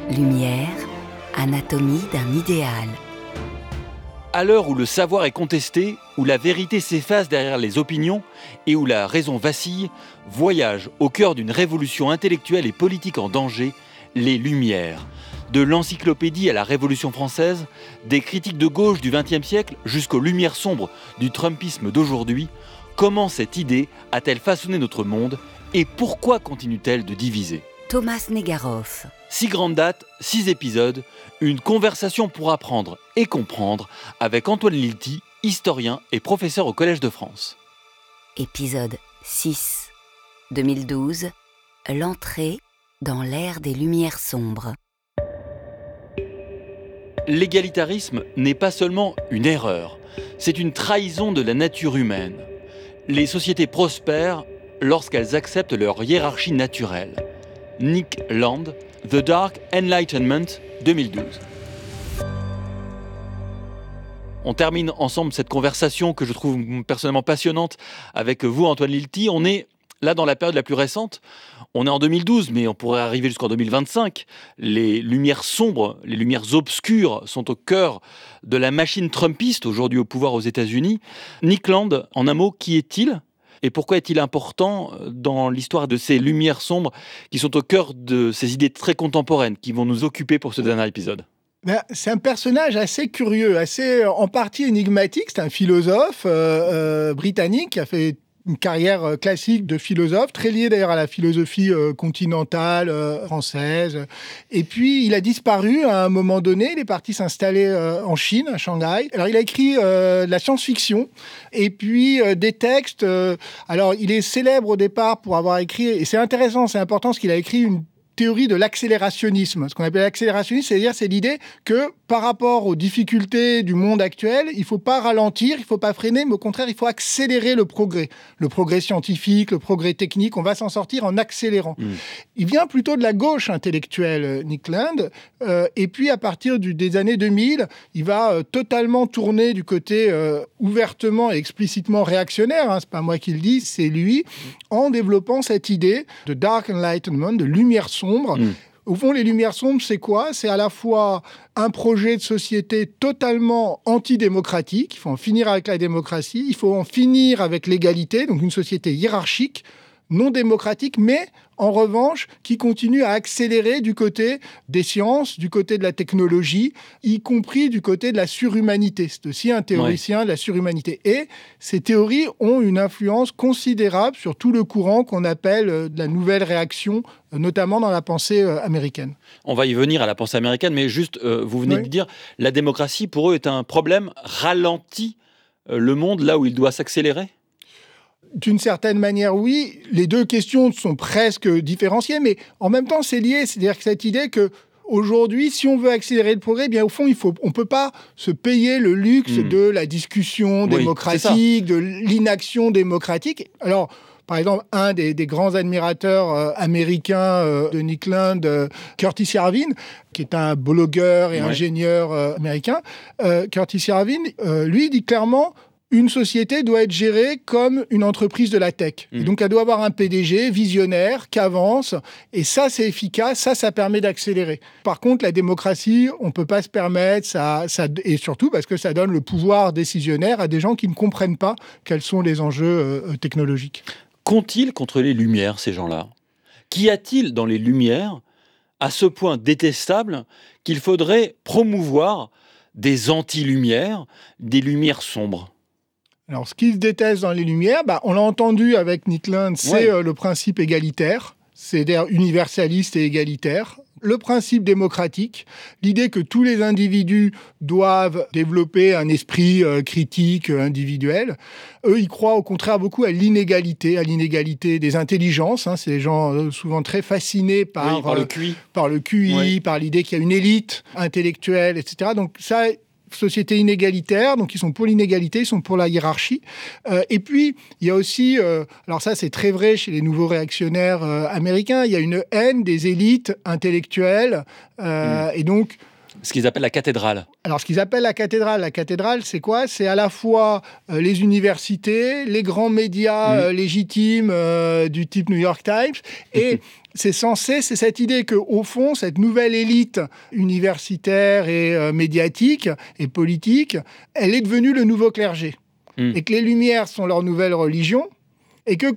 Lumière, anatomie d'un idéal. À l'heure où le savoir est contesté, où la vérité s'efface derrière les opinions et où la raison vacille, voyage au cœur d'une révolution intellectuelle et politique en danger, les Lumières. De l'encyclopédie à la Révolution française, des critiques de gauche du XXe siècle jusqu'aux lumières sombres du trumpisme d'aujourd'hui, comment cette idée a-t-elle façonné notre monde et pourquoi continue-t-elle de diviser ? Thomas Negaroff. 6 grandes dates, 6 épisodes, une conversation pour apprendre et comprendre avec Antoine Lilti, historien et professeur au Collège de France. Épisode 6. 2012. L'entrée dans l'ère des Lumières sombres. L'égalitarisme n'est pas seulement une erreur, c'est une trahison de la nature humaine. Les sociétés prospèrent lorsqu'elles acceptent leur hiérarchie naturelle. Nick Land, The Dark Enlightenment, 2012. On termine ensemble cette conversation que je trouve personnellement passionnante avec vous, Antoine Lilti. On est là dans la période la plus récente. On est en 2012, mais on pourrait arriver jusqu'en 2025. Les lumières sombres, les lumières obscures sont au cœur de la machine trumpiste aujourd'hui au pouvoir aux États-Unis. Nick Land, en un mot, qui est-il ? Et pourquoi est-il important dans l'histoire de ces lumières sombres qui sont au cœur de ces idées très contemporaines qui vont nous occuper pour ce dernier épisode ? C'est un personnage assez curieux, assez en partie énigmatique. C'est un philosophe britannique qui a fait une carrière classique de philosophe, très liée d'ailleurs à la philosophie continentale française. Et puis, il a disparu à un moment donné. Il est parti s'installer en Chine, à Shanghai. Alors, il a écrit de la science-fiction et puis des textes. Alors, il est célèbre au départ pour avoir écrit, et c'est intéressant, c'est important, parce qu'il a écrit une théorie de l'accélérationnisme. Ce qu'on appelle l'accélérationnisme, c'est-à-dire c'est l'idée que par rapport aux difficultés du monde actuel, il ne faut pas ralentir, il ne faut pas freiner, mais au contraire, il faut accélérer le progrès scientifique, le progrès technique. On va s'en sortir en accélérant. Il vient plutôt de la gauche intellectuelle, Nick Land, et puis à partir des années 2000, il va totalement tourner du côté ouvertement et explicitement réactionnaire, c'est pas moi qui le dis, c'est lui, en développant cette idée de Dark Enlightenment, de lumière sombre. Au fond, les lumières sombres, c'est quoi ? C'est à la fois un projet de société totalement antidémocratique, il faut en finir avec la démocratie, il faut en finir avec l'égalité, donc une société hiérarchique, non démocratique, mais en revanche, qui continue à accélérer du côté des sciences, du côté de la technologie, y compris du côté de la surhumanité. C'est aussi un théoricien de la surhumanité. Et ces théories ont une influence considérable sur tout le courant qu'on appelle de la nouvelle réaction, notamment dans la pensée américaine. On va y venir à la pensée américaine, mais juste, vous venez de dire, la démocratie, pour eux, est un problème, ralentit le monde là où il doit s'accélérer ? D'une certaine manière, oui. Les deux questions sont presque différenciées, mais en même temps, c'est lié. C'est-à-dire que cette idée que aujourd'hui, si on veut accélérer le progrès, bien au fond, on peut pas se payer le luxe de la discussion démocratique, de l'inaction démocratique. Alors, par exemple, un des grands admirateurs américains de Nick Land, Curtis Yarvin, qui est un blogueur et ingénieur américain, Curtis Yarvin, lui dit clairement: une société doit être gérée comme une entreprise de la tech. Et donc, elle doit avoir un PDG visionnaire qui avance. Et ça, c'est efficace. Ça permet d'accélérer. Par contre, la démocratie, on ne peut pas se permettre. Et surtout parce que ça donne le pouvoir décisionnaire à des gens qui ne comprennent pas quels sont les enjeux technologiques. Qu'ont-ils contre les Lumières, ces gens-là ? Qu'y a-t-il dans les Lumières à ce point détestable qu'il faudrait promouvoir des anti-lumières, des lumières sombres ? Alors, ce qu'ils détestent dans les Lumières, on l'a entendu avec Nick Land, c'est le principe égalitaire, c'est-à-dire universaliste et égalitaire. Le principe démocratique, l'idée que tous les individus doivent développer un esprit critique individuel. Eux, ils croient au contraire beaucoup à l'inégalité des intelligences. C'est des gens souvent très fascinés par le QI, par l'idée qu'il y a une élite intellectuelle, etc. Donc ça, société inégalitaire, donc ils sont pour l'inégalité, ils sont pour la hiérarchie. Et puis, il y a aussi, alors ça c'est très vrai chez les nouveaux réactionnaires américains, il y a une haine des élites intellectuelles. Et donc, Ce qu'ils appellent la cathédrale. Alors, ce qu'ils appellent la cathédrale, c'est quoi ? C'est à la fois les universités, les grands médias légitimes du type New York Times, et c'est cette idée qu'au fond, cette nouvelle élite universitaire et médiatique et politique, elle est devenue le nouveau clergé. Et que les Lumières sont leur nouvelle religion, et que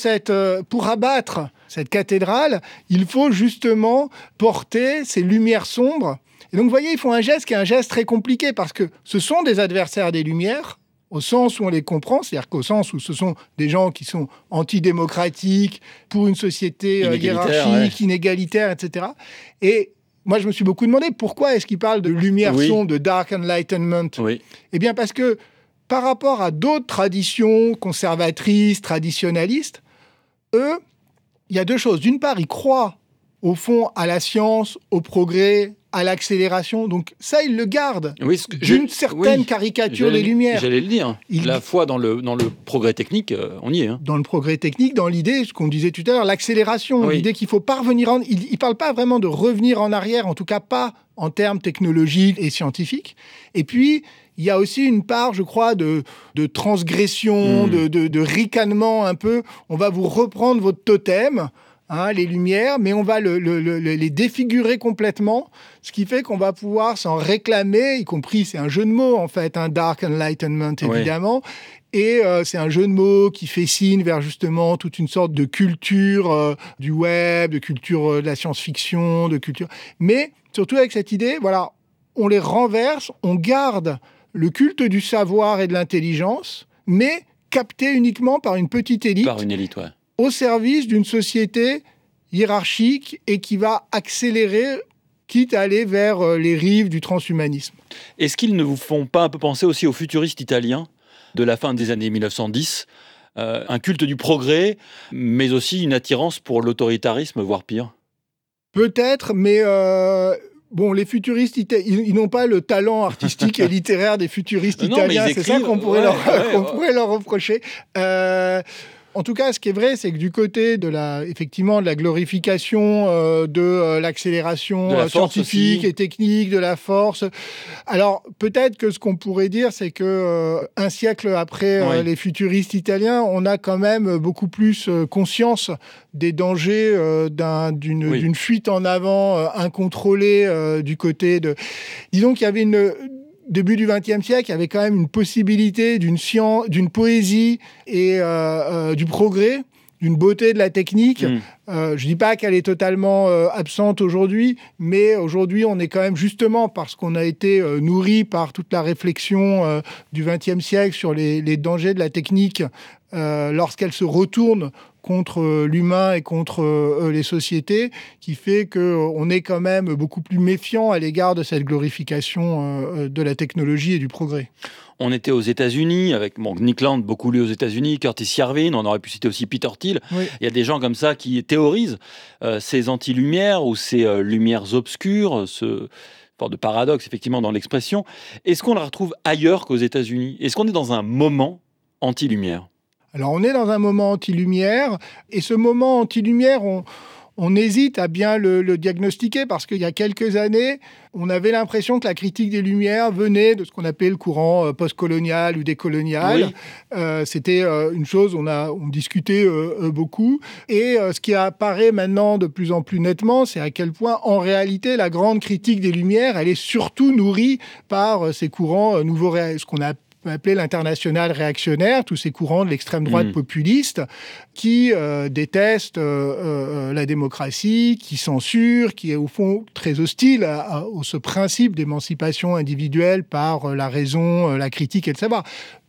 pour abattre cette cathédrale, il faut justement porter ces lumières sombres. Et donc, vous voyez, ils font un geste qui est un geste très compliqué, parce que ce sont des adversaires des Lumières, au sens où on les comprend, c'est-à-dire qu'au sens où ce sont des gens qui sont antidémocratiques, pour une société hiérarchique, inégalitaire, etc. Et moi, je me suis beaucoup demandé, pourquoi est-ce qu'ils parlent de lumière sombre, de dark enlightenment ? Eh bien, parce que par rapport à d'autres traditions conservatrices, traditionnalistes, eux, il y a deux choses. D'une part, ils croient, au fond, à la science, au progrès, à l'accélération. Donc ça, ils le gardent d'une certaine caricature des Lumières. J'allais le dire. La foi dans le progrès technique, on y est. Dans le progrès technique, dans l'idée, ce qu'on disait tout à l'heure, l'accélération, l'idée qu'il faut pas revenir il ne parle pas vraiment de revenir en arrière, en tout cas pas en termes technologiques et scientifiques. Et puis, il y a aussi une part, je crois, de transgression, de ricanement un peu. On va vous reprendre votre totem, les Lumières, mais on va les défigurer complètement, ce qui fait qu'on va pouvoir s'en réclamer, y compris, c'est un jeu de mots en fait, un dark enlightenment évidemment, et c'est un jeu de mots qui fait signe vers justement toute une sorte de culture du web, de culture de la science-fiction, de culture... Mais surtout avec cette idée, voilà, on les renverse, on garde le culte du savoir et de l'intelligence, mais capté uniquement par une petite élite. Par une élite, au service d'une société hiérarchique et qui va accélérer, quitte à aller vers les rives du transhumanisme. Est-ce qu'ils ne vous font pas un peu penser aussi aux futuristes italiens de la fin des années 1910 ? Un culte du progrès, mais aussi une attirance pour l'autoritarisme, voire pire ? Peut-être, mais... les futuristes, ils n'ont pas le talent artistique et littéraire des futuristes italiens. C'est ça qu'on pourrait leur reprocher. En tout cas, ce qui est vrai, c'est que du côté de la glorification de l'accélération scientifique et technique, de la force. Alors, peut-être que ce qu'on pourrait dire, c'est que un siècle après les futuristes italiens, on a quand même beaucoup plus conscience des dangers d'une fuite en avant incontrôlée du côté de... Disons qu'il y avait début du XXe siècle, il y avait quand même une possibilité d'une science, d'une poésie et du progrès, d'une beauté de la technique. Je ne dis pas qu'elle est totalement absente aujourd'hui, mais aujourd'hui, on est quand même, justement parce qu'on a été nourri par toute la réflexion du XXe siècle sur les dangers de la technique, lorsqu'elle se retourne contre l'humain et contre les sociétés, qui fait qu'on est quand même beaucoup plus méfiant à l'égard de cette glorification de la technologie et du progrès. On était aux États-Unis avec Nick Land, beaucoup lu aux États-Unis, Curtis Yarvin, on aurait pu citer aussi Peter Thiel. Il y a des gens comme ça qui théorisent ces anti-lumières ou ces lumières obscures, ce sorte de paradoxe effectivement dans l'expression. Est-ce qu'on la retrouve ailleurs qu'aux États-Unis ? Est-ce qu'on est dans un moment anti-lumière ? Alors, on est dans un moment anti-lumière, et ce moment anti-lumière, on hésite à bien le diagnostiquer, parce qu'il y a quelques années, on avait l'impression que la critique des Lumières venait de ce qu'on appelait le courant postcolonial ou décolonial. C'était une chose, on discutait beaucoup. Et ce qui apparaît maintenant de plus en plus nettement, c'est à quel point, en réalité, la grande critique des Lumières, elle est surtout nourrie par ces courants ce qu'on a appelé l'international réactionnaire, tous ces courants de l'extrême droite populiste qui détestent la démocratie, qui censurent, qui est au fond très hostile à ce principe d'émancipation individuelle par la raison, la critique et le savoir.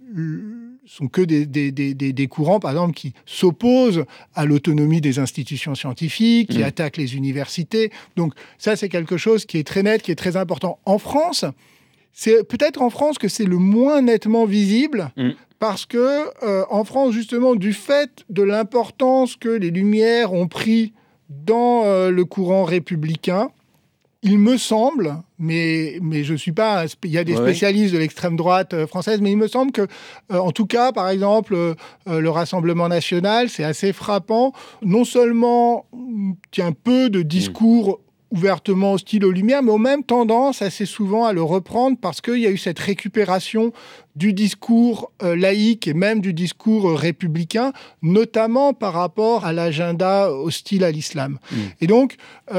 Sont que des courants, par exemple, qui s'opposent à l'autonomie des institutions scientifiques, qui attaquent les universités. Donc ça, c'est quelque chose qui est très net, qui est très important. En France, c'est peut-être en France que c'est le moins nettement visible, parce que en France, justement, du fait de l'importance que les Lumières ont pris dans le courant républicain, il me semble, mais je suis pas... Il y a des spécialistes de l'extrême droite française, mais il me semble que, en tout cas, par exemple, le Rassemblement national, c'est assez frappant. Non seulement tient peu de discours ouvertement hostiles aux Lumières, mais ont même tendance assez souvent à le reprendre parce qu'il y a eu cette récupération du discours laïque et même du discours républicain, notamment par rapport à l'agenda hostile à l'islam. Et donc,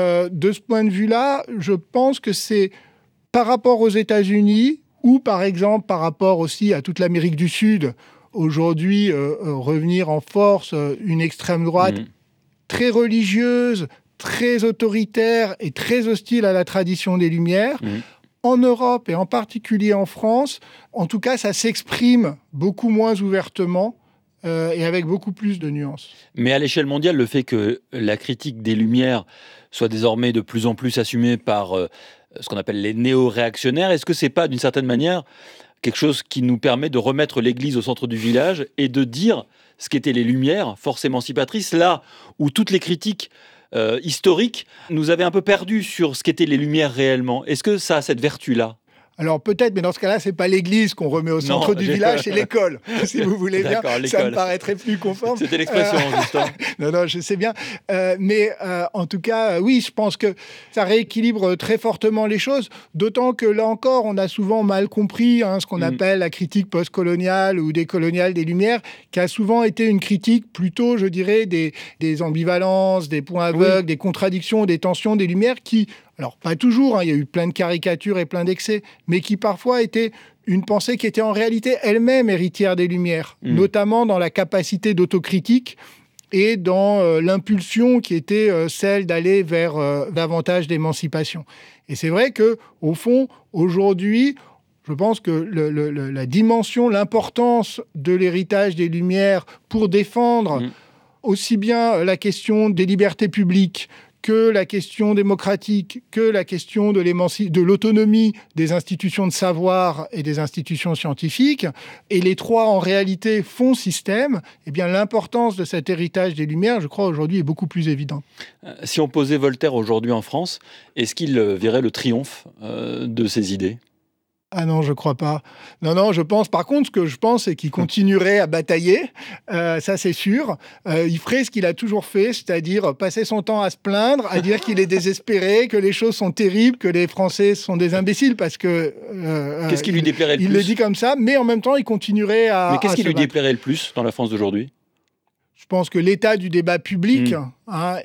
de ce point de vue-là, je pense que c'est par rapport aux États-Unis ou par exemple par rapport aussi à toute l'Amérique du Sud, aujourd'hui revenir en force une extrême droite très religieuse, très autoritaire et très hostile à la tradition des Lumières. En Europe et en particulier en France, en tout cas, ça s'exprime beaucoup moins ouvertement et avec beaucoup plus de nuances. Mais à l'échelle mondiale, le fait que la critique des Lumières soit désormais de plus en plus assumée par ce qu'on appelle les néo-réactionnaires, est-ce que c'est pas, d'une certaine manière, quelque chose qui nous permet de remettre l'Église au centre du village et de dire ce qu'étaient les Lumières, force émancipatrice, là où toutes les critiques historiques nous avaient un peu perdus sur ce qu'étaient les Lumières réellement. Est-ce que ça a cette vertu-là ? Alors peut-être, mais dans ce cas-là, c'est pas l'église qu'on remet au centre du village, c'est l'école, si vous voulez bien. Ça me paraîtrait plus conforme. C'était l'expression, justement. Non, je sais bien. Mais en tout cas, oui, je pense que ça rééquilibre très fortement les choses, d'autant que là encore, on a souvent mal compris ce qu'on appelle la critique postcoloniale ou décoloniale des Lumières, qui a souvent été une critique plutôt, je dirais, des ambivalences, des points aveugles, des contradictions, des tensions des Lumières qui... Alors, pas toujours, il y a eu plein de caricatures et plein d'excès, mais qui parfois étaient une pensée qui était en réalité elle-même héritière des Lumières, notamment dans la capacité d'autocritique et dans l'impulsion qui était celle d'aller vers davantage d'émancipation. Et c'est vrai qu'au fond, aujourd'hui, je pense que la dimension, l'importance de l'héritage des Lumières pour défendre aussi bien la question des libertés publiques que la question démocratique, que la question de l'autonomie des institutions de savoir et des institutions scientifiques, et les trois en réalité font système, eh bien l'importance de cet héritage des Lumières, je crois, aujourd'hui est beaucoup plus évidente. Si on posait Voltaire aujourd'hui en France, est-ce qu'il verrait le triomphe de ses idées ? Ah non, je crois pas. Non, je pense... Par contre, ce que je pense, c'est qu'il continuerait à batailler, ça c'est sûr. Il ferait ce qu'il a toujours fait, c'est-à-dire passer son temps à se plaindre, à dire qu'il est désespéré, que les choses sont terribles, que les Français sont des imbéciles, parce que... Qu'est-ce qui lui déplairait le plus ? Il le dit comme ça, mais en même temps, il continuerait à... Mais qu'est-ce qui lui déplairait le plus dans la France d'aujourd'hui ? Je pense que l'état du débat public à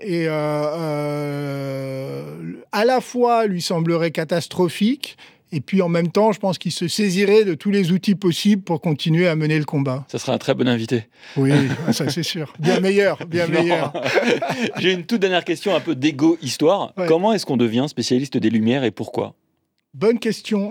la fois lui semblerait catastrophique, et puis en même temps, je pense qu'il se saisirait de tous les outils possibles pour continuer à mener le combat. Ça serait un très bon invité. Oui, ça c'est sûr. Bien meilleur. J'ai une toute dernière question, un peu d'égo-histoire. Ouais. Comment est-ce qu'on devient spécialiste des Lumières et pourquoi ? Bonne question.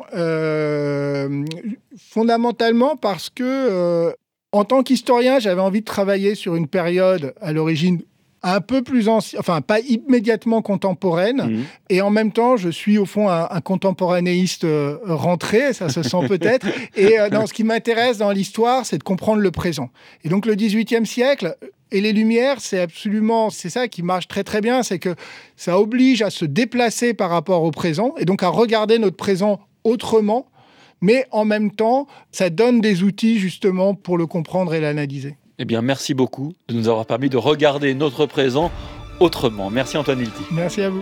Fondamentalement parce que, en tant qu'historien, j'avais envie de travailler sur une période à l'origine un peu plus ancienne, enfin pas immédiatement contemporaine, et en même temps, je suis au fond un contemporanéiste rentré, ça se sent peut-être, et ce qui m'intéresse dans l'histoire, c'est de comprendre le présent. Et donc le XVIIIe siècle et les Lumières, c'est ça qui marche très très bien, c'est que ça oblige à se déplacer par rapport au présent, et donc à regarder notre présent autrement, mais en même temps, ça donne des outils justement pour le comprendre et l'analyser. Eh bien, merci beaucoup de nous avoir permis de regarder notre présent autrement. Merci Antoine Lilti. Merci à vous.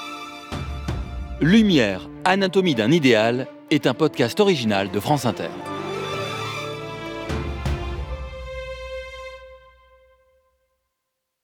Lumière, anatomie d'un idéal est un podcast original de France Inter.